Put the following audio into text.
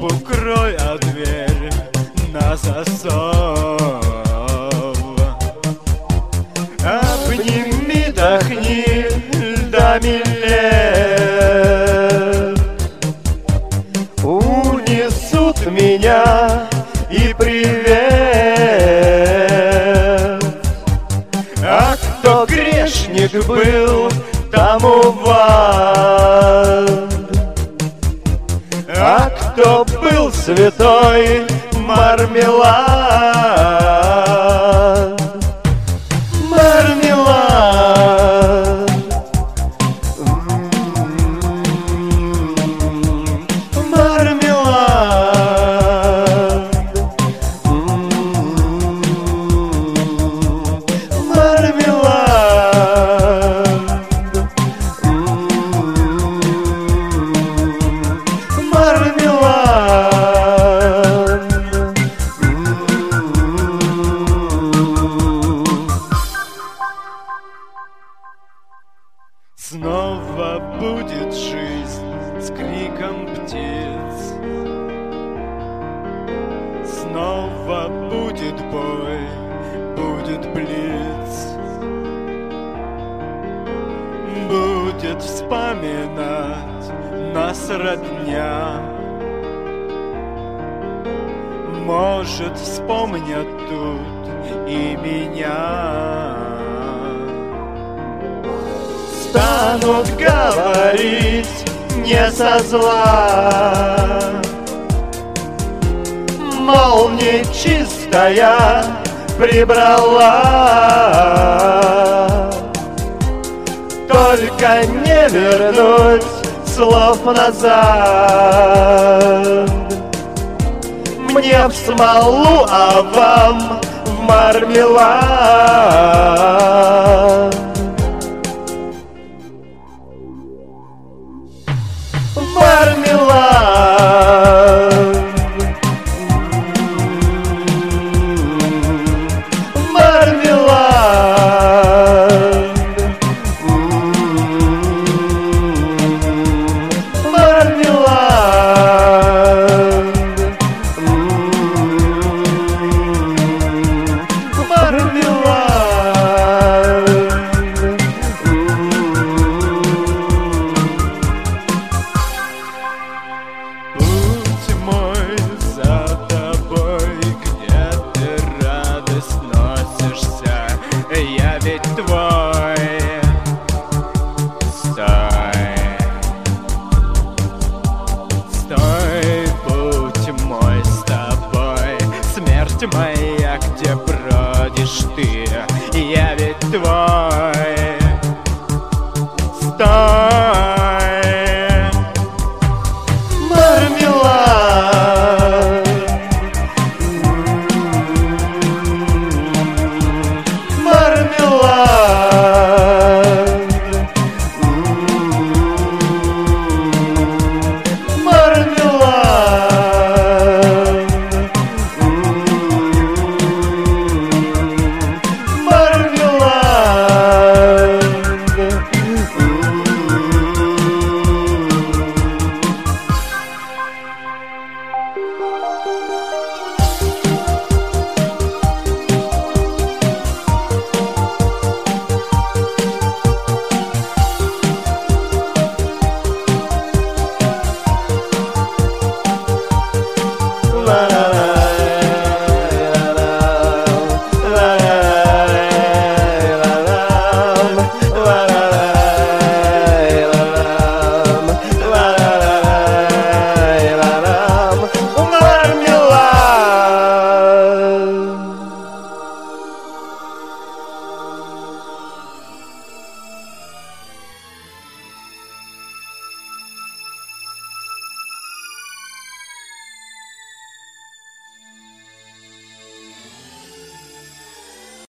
укрой, а дверь на засов. Обними, дохни льдами лет, унесут меня и привет. А кто грешник был, тому в ад. А кто был святой, мармелад. Мармелад. Мармелад. Снова будет жизнь с криком птиц, снова будет бой, будет блиц, будет вспоминать нас родня. Может, вспомнят тут и меня. Станут говорить не со зла, мол, нечистая прибрала. Только не вернуть слов назад. Мне в смолу, а вам в мармелад. Мармелад. Мармелад. Мармелад. Путь мой за тобой, где ты радость носишься, я ведь твой. Стой, стой, путь мой с тобой, смерть моя.